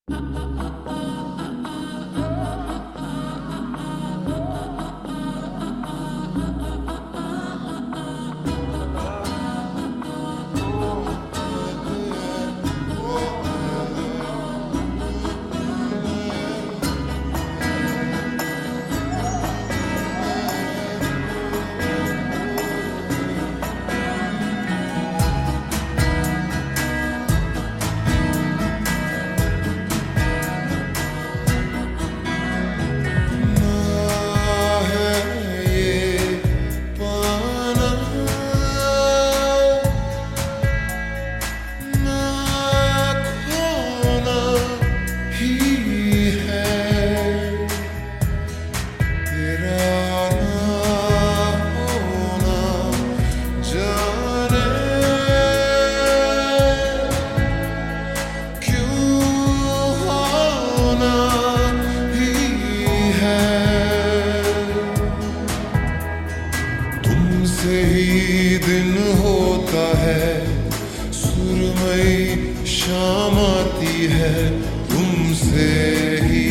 तुमसे ही दिन होता है, सुरमई शाम आती है, तुमसे ही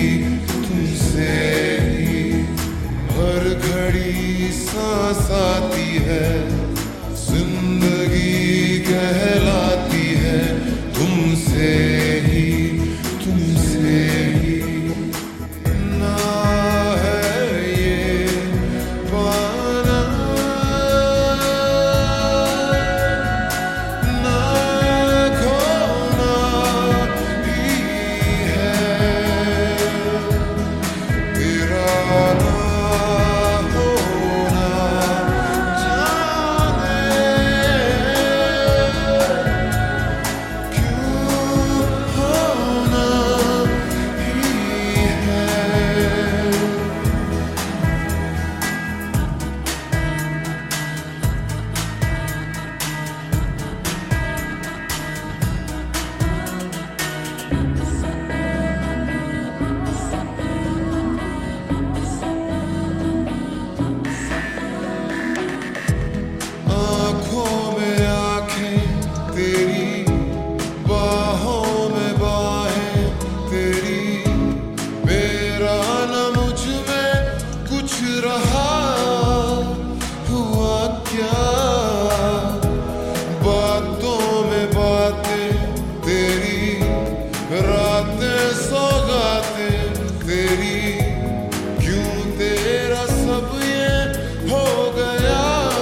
हर घड़ी सांस आती है, जिंदगी कहलाती है, तुमसे ही ना है ये पाना, ना खोना ही है, तेरा ना होना जाने क्यों होना ही है। आँखों में आँखें तेरी, बाहों में बाहें तेरी, मेरा न मुझ में कुछ रहा हुआ क्या, बातों में बातें तेरी, रातें सौगातें तेरी, क्यों तेरा सब ये हो गया,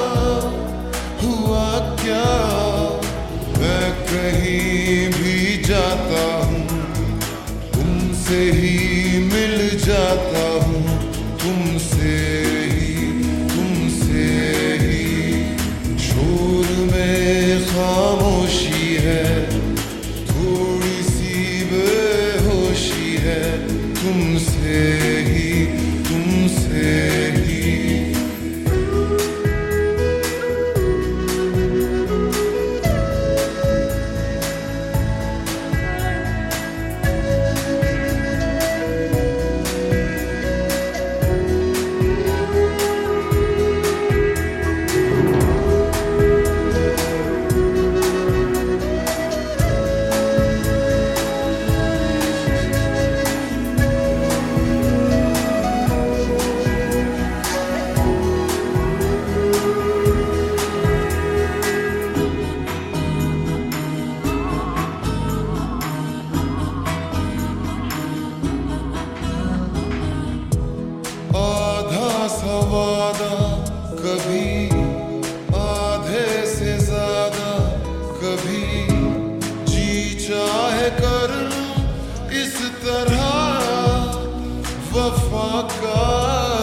हुआ क्या। मैं कहीं भी जाता हूँ, तुमसे ही मिल जाता हूँ, तुमसे ही शोर में खामोशी है, थोड़ी सी बेहोशी है, तुमसे ही वादा, कभी आधे से ज्यादा, कभी जी चाहे कर लूं इस तरह वफा का